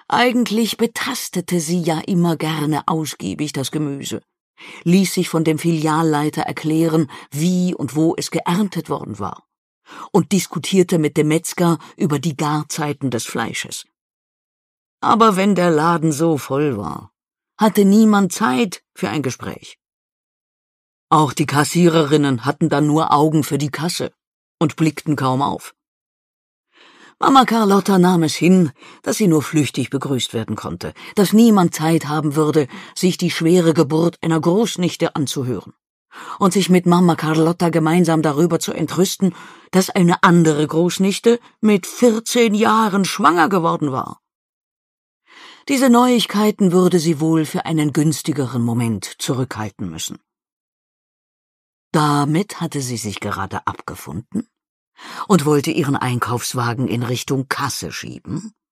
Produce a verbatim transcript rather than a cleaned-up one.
Eigentlich betastete sie ja immer gerne ausgiebig das Gemüse, ließ sich von dem Filialleiter erklären, wie und wo es geerntet worden war, und diskutierte mit dem Metzger über die Garzeiten des Fleisches. Aber wenn der Laden so voll war, hatte niemand Zeit für ein Gespräch. Auch die Kassiererinnen hatten dann nur Augen für die Kasse und blickten kaum auf. Mama Carlotta nahm es hin, dass sie nur flüchtig begrüßt werden konnte, dass niemand Zeit haben würde, sich die schwere Geburt einer Großnichte anzuhören und sich mit Mama Carlotta gemeinsam darüber zu entrüsten, dass eine andere Großnichte mit vierzehn Jahren schwanger geworden war. Diese Neuigkeiten würde sie wohl für einen günstigeren Moment zurückhalten müssen. Damit hatte sie sich gerade abgefunden und wollte ihren Einkaufswagen in Richtung Kasse schieben,